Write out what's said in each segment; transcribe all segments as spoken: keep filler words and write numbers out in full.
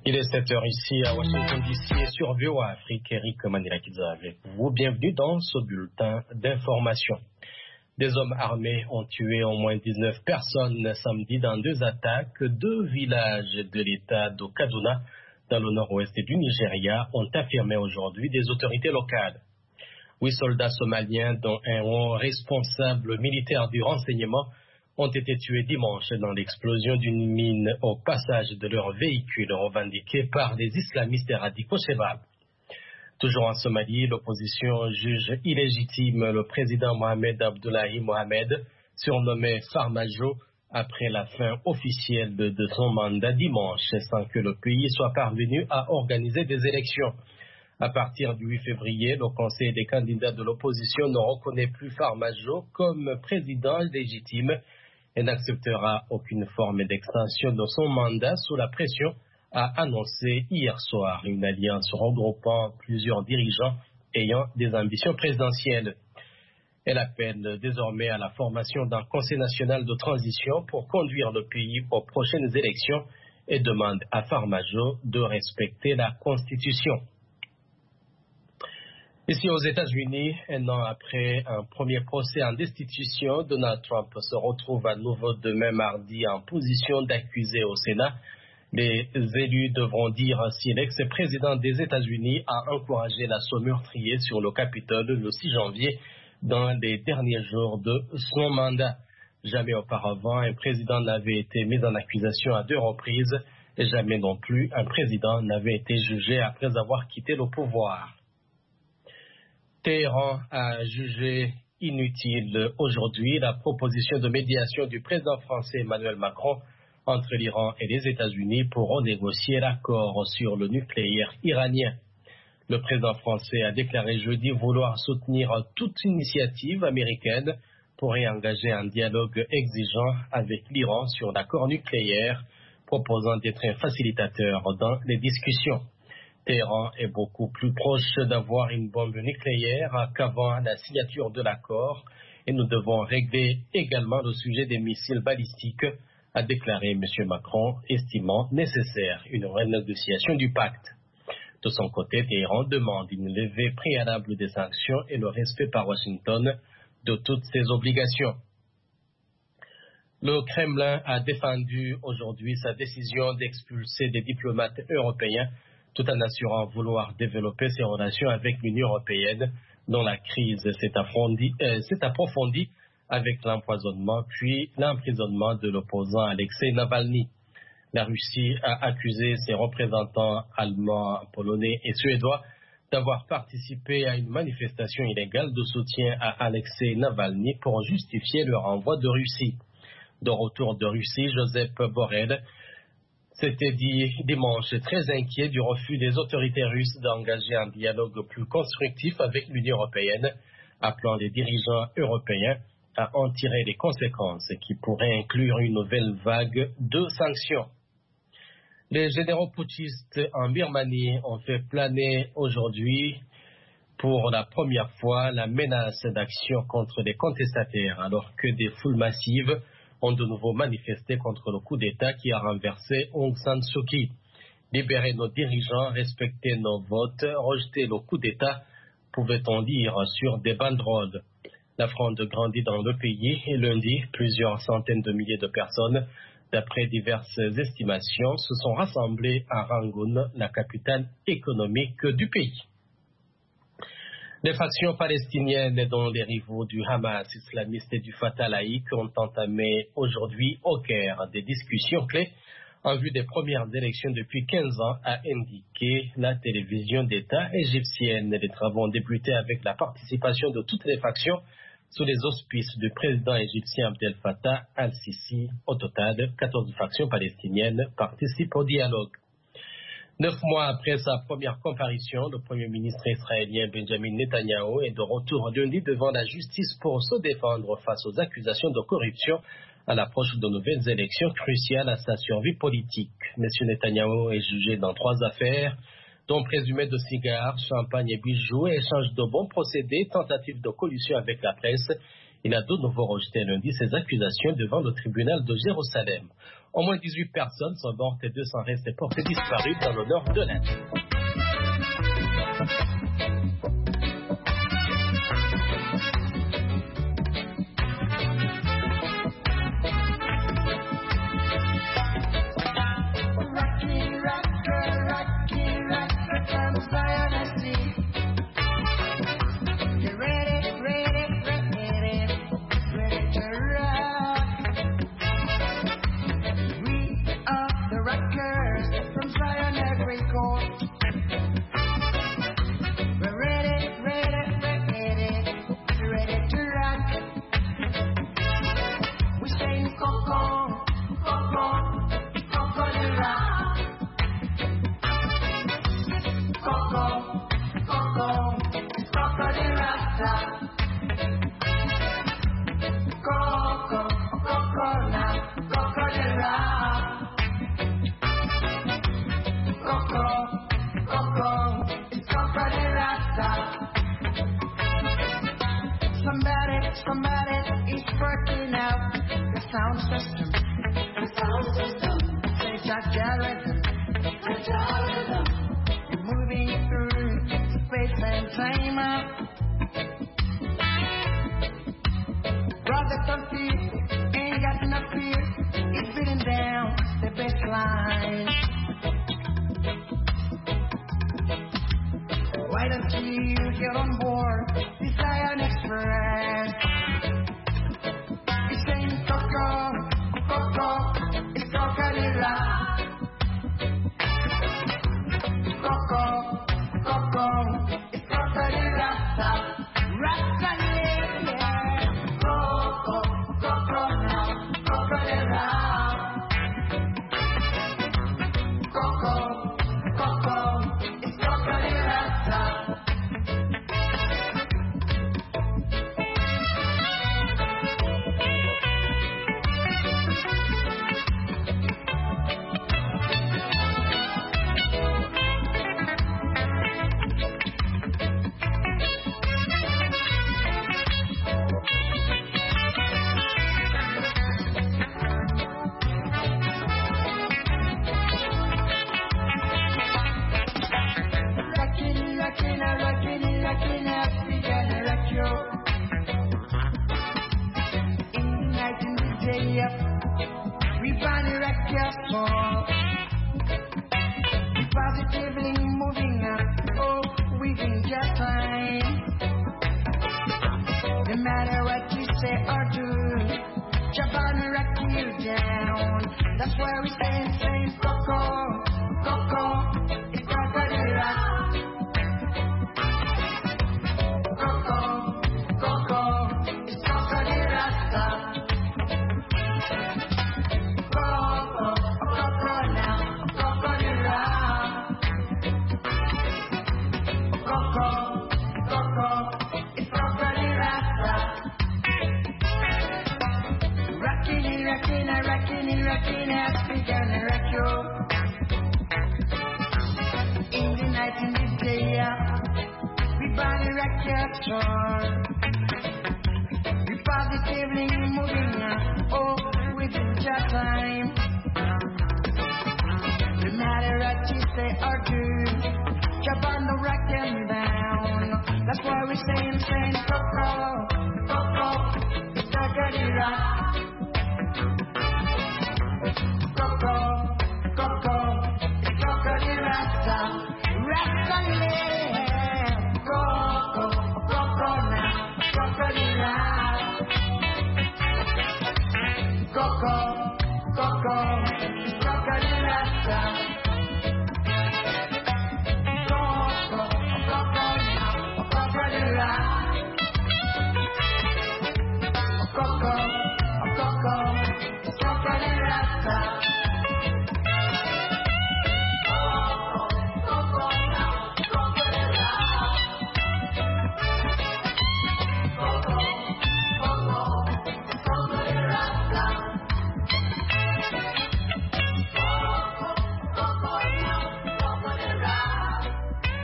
Il est sept heures ici à Washington D C et sur V O A Afrique. Eric Manila-Kidza avec vous. Bienvenue dans ce bulletin d'information. Des hommes armés ont tué au moins dix-neuf personnes samedi dans deux attaques. Deux villages de l'État de Kaduna, dans le nord-ouest du Nigeria, ont affirmé aujourd'hui des autorités locales. Huit soldats somaliens, dont un haut responsable militaire du renseignement, ont été tués dimanche dans l'explosion d'une mine au passage de leur véhicule revendiqué par des islamistes radicaux Shebab. Toujours en Somalie, l'opposition juge illégitime le président Mohamed Abdullahi Mohamed, surnommé Farmajo, après la fin officielle de, de son mandat dimanche, sans que le pays soit parvenu à organiser des élections. À partir du huit février, le Conseil des candidats de l'opposition ne reconnaît plus Farmajo comme président légitime et n'acceptera aucune forme d'extension de son mandat sous la pression, a annoncé hier soir une alliance regroupant plusieurs dirigeants ayant des ambitions présidentielles. Elle appelle désormais à la formation d'un Conseil national de transition pour conduire le pays aux prochaines élections et demande à Farmajo de respecter la Constitution. Ici aux États-Unis, un an après un premier procès en destitution, Donald Trump se retrouve à nouveau demain mardi en position d'accusé au Sénat. Les élus devront dire si l'ex-président des États-Unis a encouragé l'assaut meurtrier sur le Capitole le six janvier dans les derniers jours de son mandat. Jamais auparavant, un président n'avait été mis en accusation à deux reprises et jamais non plus un président n'avait été jugé après avoir quitté le pouvoir. Téhéran a jugé inutile aujourd'hui la proposition de médiation du président français Emmanuel Macron entre l'Iran et les États-Unis pour renégocier l'accord sur le nucléaire iranien. Le président français a déclaré jeudi vouloir soutenir toute initiative américaine pour réengager un dialogue exigeant avec l'Iran sur l'accord nucléaire, proposant d'être un facilitateur dans les discussions. Téhéran est beaucoup plus proche d'avoir une bombe nucléaire qu'avant la signature de l'accord et nous devons régler également le sujet des missiles balistiques, a déclaré M. Macron, estimant nécessaire une renégociation du pacte. De son côté, Téhéran demande une levée préalable des sanctions et le respect par Washington de toutes ses obligations. Le Kremlin a défendu aujourd'hui sa décision d'expulser des diplomates européens tout en assurant vouloir développer ses relations avec l'Union européenne, dont la crise s'est approfondie, euh, s'est approfondie avec l'empoisonnement puis l'emprisonnement de l'opposant Alexei Navalny. La Russie a accusé ses représentants allemands, polonais et suédois d'avoir participé à une manifestation illégale de soutien à Alexei Navalny pour justifier le renvoi de Russie. De retour de Russie, Joseph Borrell s'était dit dimanche très inquiet du refus des autorités russes d'engager un dialogue plus constructif avec l'Union européenne, appelant les dirigeants européens à en tirer les conséquences qui pourraient inclure une nouvelle vague de sanctions. Les généraux putschistes en Birmanie ont fait planer aujourd'hui pour la première fois la menace d'action contre les contestataires, alors que des foules massives ont de nouveau manifesté contre le coup d'État qui a renversé Aung San Suu Kyi. Libérer nos dirigeants, respecter nos votes, rejeter le coup d'État, pouvait-on lire sur des banderoles. La fronde grandit dans le pays et lundi, plusieurs centaines de milliers de personnes, d'après diverses estimations, se sont rassemblées à Rangoon, la capitale économique du pays. Les factions palestiniennes, dont les rivaux du Hamas islamiste et du Fatah laïque, ont entamé aujourd'hui au Caire des discussions clés en vue des premières élections depuis quinze ans, a indiqué la télévision d'État égyptienne. Les travaux ont débuté avec la participation de toutes les factions sous les auspices du président égyptien Abdel Fattah al-Sisi. Au total, quatorze factions palestiniennes participent au dialogue. Neuf mois après sa première comparution, le Premier ministre israélien Benjamin Netanyahu est de retour lundi devant la justice pour se défendre face aux accusations de corruption à l'approche de nouvelles élections cruciales à sa survie politique. M. Netanyahu est jugé dans trois affaires, dont présumé de cigares, champagne et bijoux, échange de bons procédés, tentative de collusion avec la presse Il a de nouveau rejeté lundi ces accusations devant le tribunal de Jérusalem. Au moins dix-huit personnes sont mortes et deux cents restent portées disparues dans le nord de l'Inde.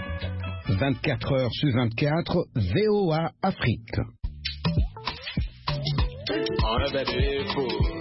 vingt-quatre heures sur vingt-quatre, V O A Afrique. un bébé fou.